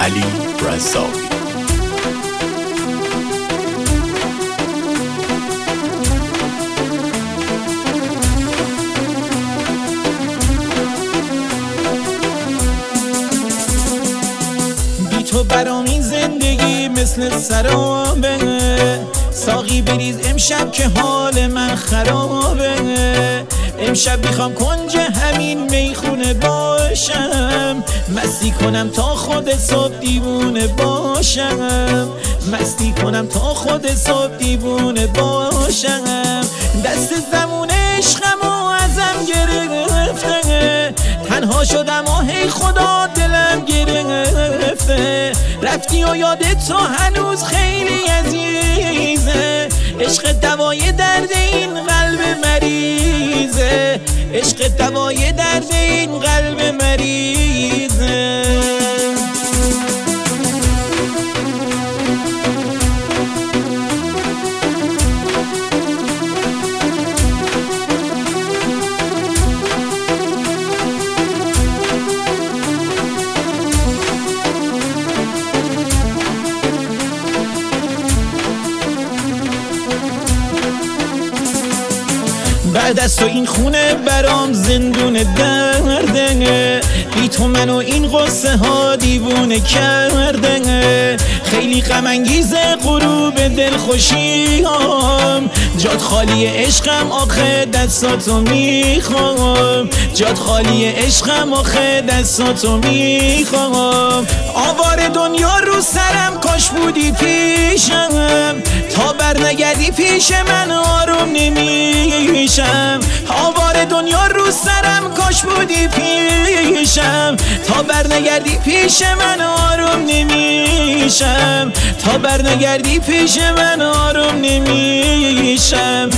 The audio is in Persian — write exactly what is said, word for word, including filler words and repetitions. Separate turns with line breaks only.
علی رزاقی.
تو برام این زندگی مثل سرابه، ساقی بریز امشب که حال من خرابه. امشب میخوام کنج همین میخونه باشم، مستی کنم تا خود صبح دیوونه باشم، مستی کنم تا خود صبح دیوونه باشم. دست زمون عشقم و ازم گرفته، تنها شدم و هی خدا دلم گرفته. رفتی و یادت تو هنوز خیلی عزیزه، عشق دوای درد این قلب مریضه، عشق دوای درد این قلب مریضه. بعد از تو این خونه برام زندون درده، بی تو منو این قصه ها دیوونه کرده. خیلی غم انگیزه غروب دلخوشیام، جات خالی عشقم آخه دستاتو میخوام، جات خالی عشقم آخه دستاتو میخوام. آوار دنیا رو سرم کاش بودی پیشم، تا بر نگردی پیش من آروم نمیشم. آوار دنیا رو سرم کاش بودی پیشم، تا بر نگردی پیش من آروم نمیشم، تا بر نگردی پیش من آروم نمیشم.